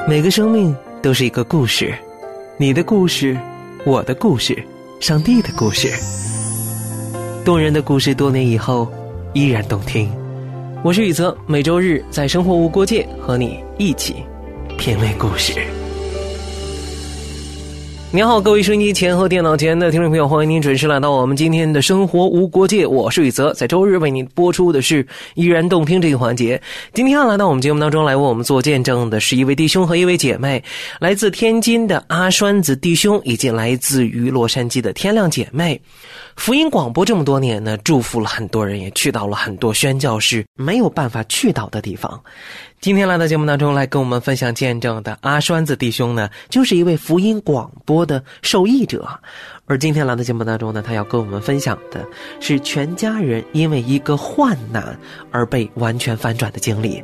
每个生命都是一个故事，你的故事，我的故事，上帝的故事。动人的故事，多年以后依然动听。我是宇泽，每周日在生活无国界和你一起品味故事。你好，各位收音机前和电脑前的听众朋友，欢迎您准时来到我们今天的生活无国界。我是宇泽，在周日为您播出的是依然动听这个环节。今天要来到我们节目当中来为我们做见证的是一位弟兄和一位姐妹，来自天津的阿栓子弟兄以及来自于洛杉矶的天亮姐妹。福音广播这么多年呢，祝福了很多人，也去到了很多宣教士没有办法去到的地方。今天来到节目当中来跟我们分享见证的阿栓子弟兄呢，就是一位福音广播的受益者。而今天来到节目当中呢，他要跟我们分享的是全家人因为一个患难而被完全翻转的经历。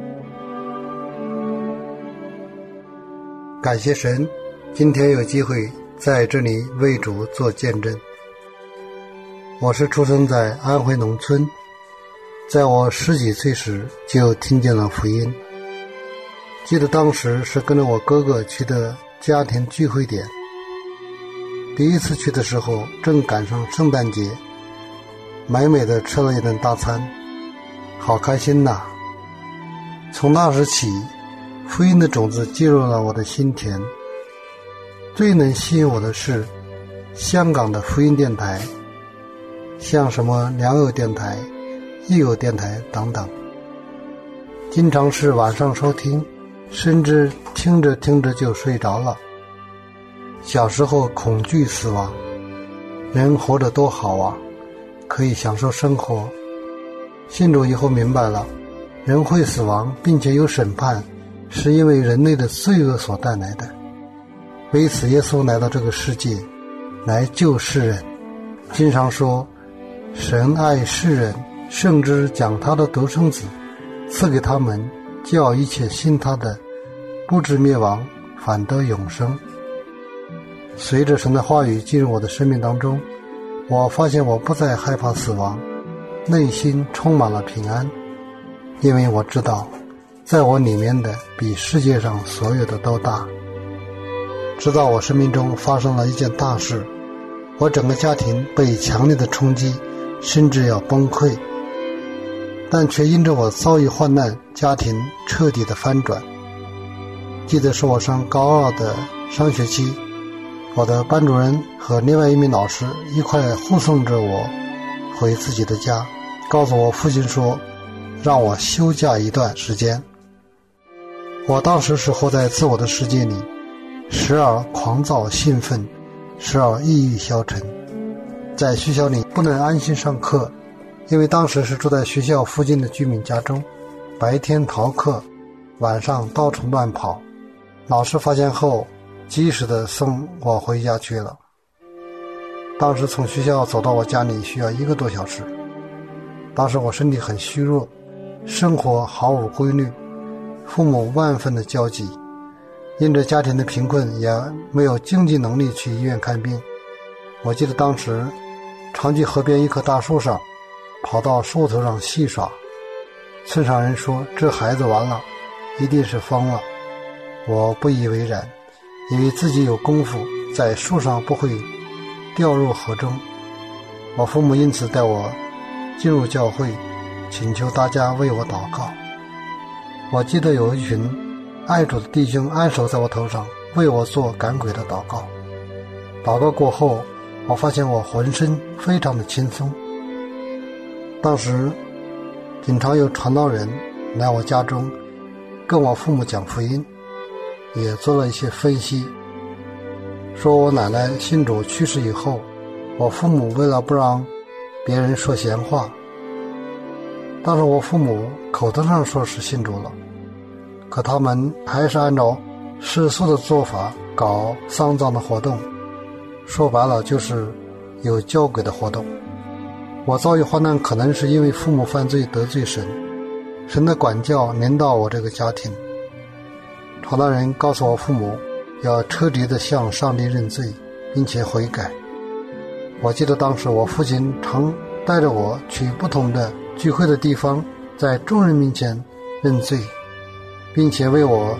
感谢神，今天有机会在这里为主做见证。我是出生在安徽农村，在我10几岁时就听见了福音。记得当时是跟着我哥哥去的家庭聚会点，第一次去的时候正赶上圣诞节，美美的吃了一顿大餐，好开心呐！从那时起，福音的种子进入了我的心田。最能吸引我的是香港的福音电台，像什么良友电台、益友电台等等，经常是晚上收听，甚至听着听着就睡着了。小时候恐惧死亡，人活着多好啊，可以享受生活。信主以后明白了，人会死亡并且有审判，是因为人类的罪恶所带来的。为此耶稣来到这个世界，来救世人。经常说，神爱世人，甚至将他的独生子赐给他们，叫一切信他的不至灭亡，反得永生。随着神的话语进入我的生命当中，我发现我不再害怕死亡，内心充满了平安，因为我知道在我里面的比世界上所有的都大。直到我生命中发生了一件大事，我整个家庭被强烈的冲击，甚至要崩溃，但却因着我遭遇患难，家庭彻底的翻转。记得是我上高2的上学期，我的班主任和另外一名老师一块护送着我回自己的家，告诉我父亲说让我休假一段时间。我当时是活在自我的世界里，时而狂躁兴奋，时而抑郁消沉。在学校里不能安心上课，因为当时是住在学校附近的居民家中，白天逃课，晚上到处乱跑。老师发现后及时的送我回家去了。当时从学校走到我家里需要1个多小时。当时我身体很虚弱，生活毫无规律，父母万分的焦急，因着家庭的贫困也没有经济能力去医院看病。我记得当时常去河边一棵大树上，跑到树头上戏耍。村上人说这孩子完了，一定是疯了。我不以为然，以为自己有功夫，在树上不会掉入河中。我父母因此带我进入教会，请求大家为我祷告。我记得有一群爱主的弟兄按手在我头上，为我做赶鬼的祷告。祷告过后，我发现我浑身非常的轻松。当时经常有传道人来我家中跟我父母讲福音，也做了一些分析，说我奶奶信主去世以后，我父母为了不让别人说闲话，但是我父母口头上说是信主了，可他们还是按照世俗的做法搞丧葬的活动，说白了就是有交鬼的活动。我遭遇患难可能是因为父母犯罪得罪神，神的管教临到我这个家庭。传道人告诉我父母要彻底的向上帝认罪，并且悔改。我记得当时我父亲常带着我去不同的聚会的地方，在众人面前认罪，并且为我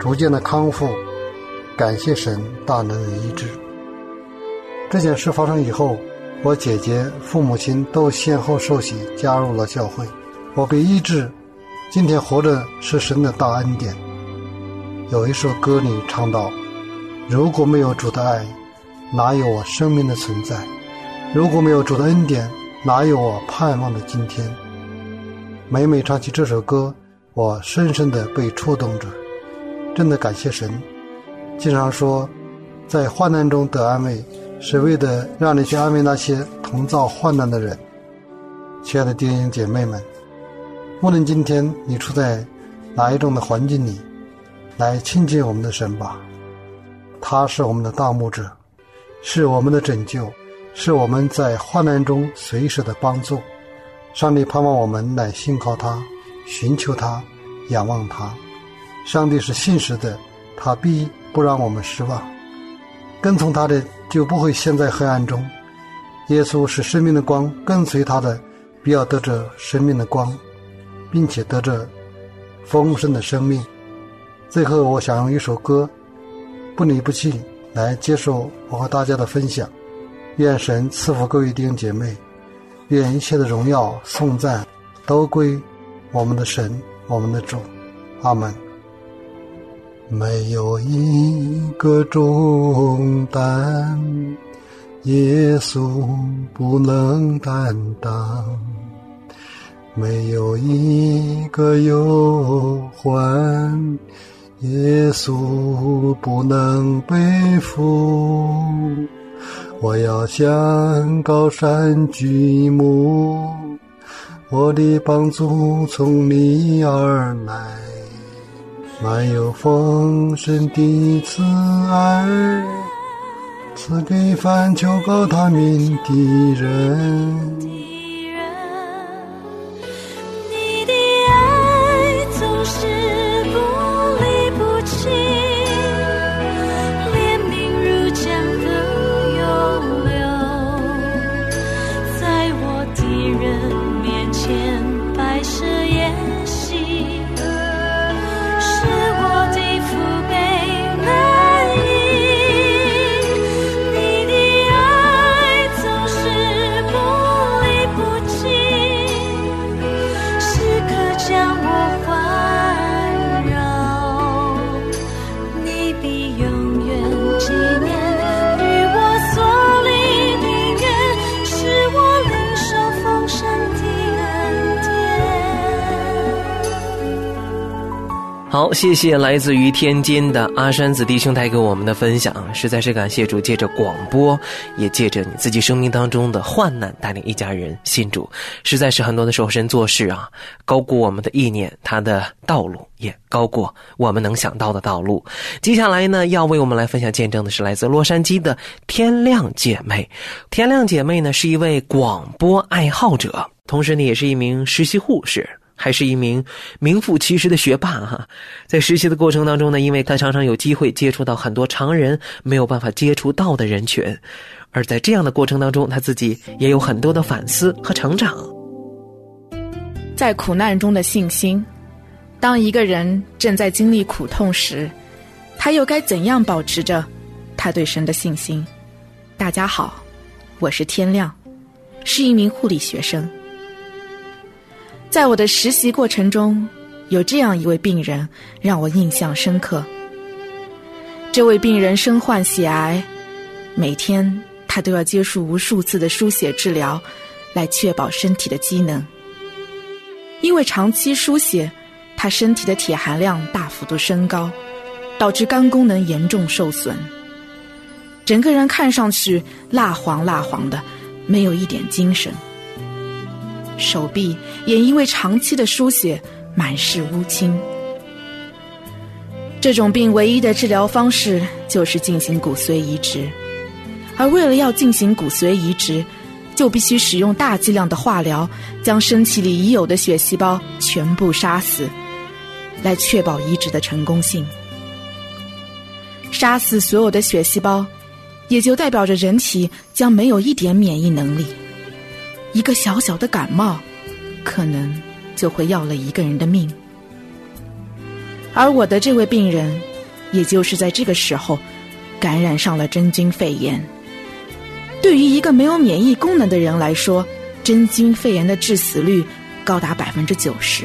逐渐的康复，感谢神大能的医治。这件事发生以后，我姐姐、父母亲都先后受洗加入了教会，我被医治。今天活着是神的大恩典。有一首歌里唱到，如果没有主的爱，哪有我生命的存在？如果没有主的恩典，哪有我盼望的今天？每每唱起这首歌，我深深地被触动着，真的感谢神。经常说，在患难中得安慰，是为了让你去安慰那些同遭患难的人。亲爱的弟兄姐妹们，无论今天你处在哪一种的环境里，来亲近我们的神吧。他是我们的大牧者，是我们的拯救，是我们在患难中随时的帮助。上帝盼望我们来信靠他，寻求他，仰望他。上帝是信实的，他必不让我们失望。跟从他的就不会陷在黑暗中。耶稣是生命的光，跟随他的必要得着生命的光，并且得着丰盛的生命。最后我想用一首歌不离不弃来接受我和大家的分享。愿神赐福各位弟兄姐妹，愿一切的荣耀颂赞都归我们的神，我们的主。阿们。没有一个重担耶稣不能担当，没有一个忧患耶稣不能背负。我要向高山举目，我的帮助从你而来，满有丰盛的慈爱，赐给凡求告他名的人。 你的爱总是不离不弃，怜悯如江河涌流，在我敌人面前摆设筵席，是我的父辈难移。你的爱总是不离不弃，时刻将我环绕。你必永远纪念与我所立的约，使我领受丰盛的恩典。 好，谢谢来自于天津的阿山子弟兄带给我们的分享，实在是感谢主借着广播，也借着你自己生命当中的患难带领一家人信主。实在是很多的时候神做事啊，高过我们的意念，他的道路也高过我们能想到的道路。接下来呢，要为我们来分享见证的是来自洛杉矶的天亮姐妹。天亮姐妹呢是一位广播爱好者，同时呢也是一名实习护士，还是一名名副其实的学霸哈。在实习的过程当中呢，因为他常常有机会接触到很多常人没有办法接触到的人群，而在这样的过程当中，他自己也有很多的反思和成长。 在苦难中的信心，当一个人正在经历苦痛时，他又该怎样保持着他对神的信心？大家好，我是天亮，是一名护理学生。在我的实习过程中，有这样一位病人让我印象深刻。这位病人身患血癌，每天他都要接受无数次的输血治疗，来确保身体的机能。因为长期输血，他身体的铁含量大幅度升高，导致肝功能严重受损，整个人看上去蜡黄蜡黄的，没有一点精神。手臂也因为长期的输血满是乌青。这种病唯一的治疗方式就是进行骨髓移植，而为了要进行骨髓移植，就必须使用大剂量的化疗，将身体里已有的血细胞全部杀死，来确保移植的成功性。杀死所有的血细胞，也就代表着人体将没有一点免疫能力。一个小小的感冒，可能就会要了一个人的命。而我的这位病人也就是在这个时候感染上了真菌肺炎。对于一个没有免疫功能的人来说，真菌肺炎的致死率高达 90%。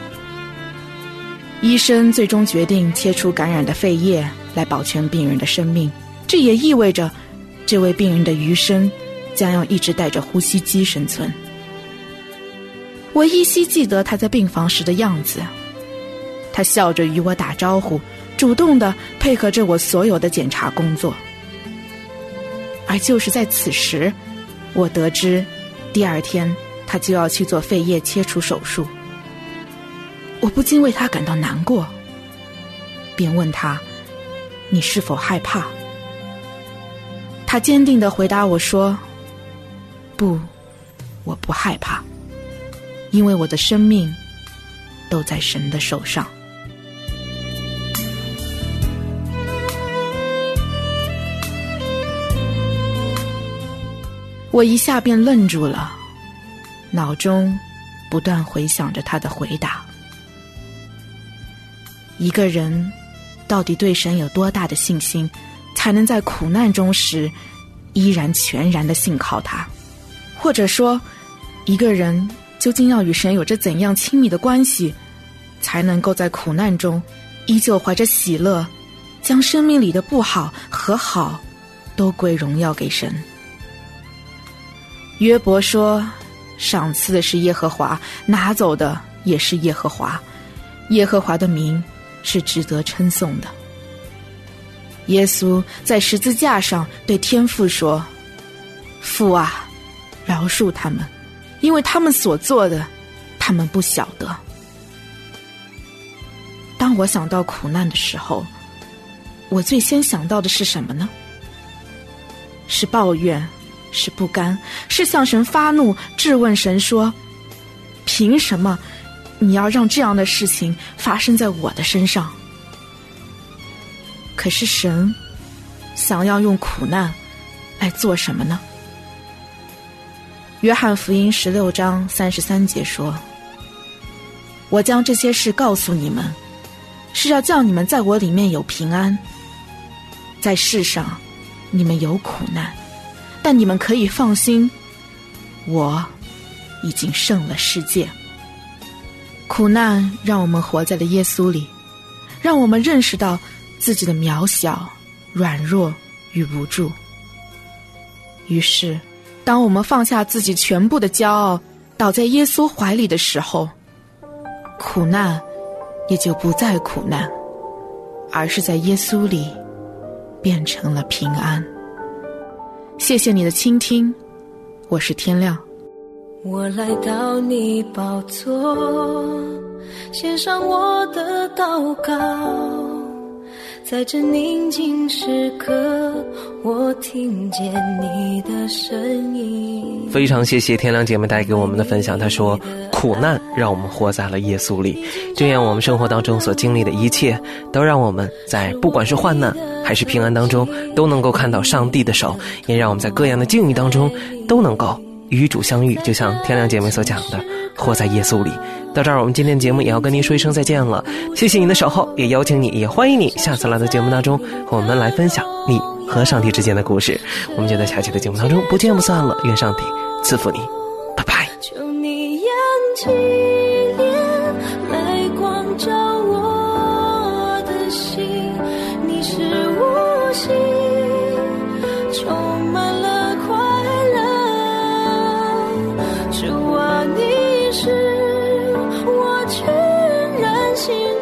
医生最终决定切除感染的肺叶来保全病人的生命，这也意味着这位病人的余生将要一直带着呼吸机生存。我依稀记得他在病房时的样子，他笑着与我打招呼，主动地配合着我所有的检查工作。而就是在此时，我得知第二天他就要去做肺叶切除手术。我不禁为他感到难过，便问他：你是否害怕？他坚定地回答我说：不，我不害怕，因为我的生命都在神的手上。我一下便愣住了，脑中不断回想着他的回答。一个人到底对神有多大的信心，才能在苦难中时依然全然的信靠他？或者说，一个人究竟要与神有着怎样亲密的关系，才能够在苦难中依旧怀着喜乐，将生命里的不好和好都归荣耀给神？约伯说，赏赐的是耶和华，拿走的也是耶和华，耶和华的名是值得称颂的。耶稣在十字架上对天父说：父啊，饶恕他们，因为他们所做的，他们不晓得。当我想到苦难的时候，我最先想到的是什么呢？是抱怨，是不甘，是向神发怒，质问神说：凭什么你要让这样的事情发生在我的身上？可是神想要用苦难来做什么呢？约翰福音16章33节说：我将这些事告诉你们，是要叫你们在我里面有平安。在世上你们有苦难，但你们可以放心，我已经胜了世界。苦难让我们活在了耶稣里，让我们认识到自己的渺小、软弱与无助。于是当我们放下自己全部的骄傲，倒在耶稣怀里的时候，苦难也就不再苦难，而是在耶稣里变成了平安。谢谢你的倾听，我是天亮。 我来到你宝座，献上我的祷告，在这宁静时刻，我听见你的声音。 非常谢谢天亮姐妹带给我们的分享。她说，苦难让我们活在了耶稣里，这样我们生活当中所经历的一切，都让我们在不管是患难还是平安当中，都能够看到上帝的手，也让我们在各样的境遇当中都能够与主相遇，就像天亮姐妹所讲的，活在耶稣里。到这儿我们今天的节目也要跟您说一声再见了，谢谢您的守候，也邀请你，也欢迎你下次来到节目当中和我们来分享你和上帝之间的故事。我们就在下期的节目当中不见不散了，愿上帝赐福你，拜拜。 求你眼睛怜泪光照我的心，你是我心充满了快乐，主啊，你是我全然心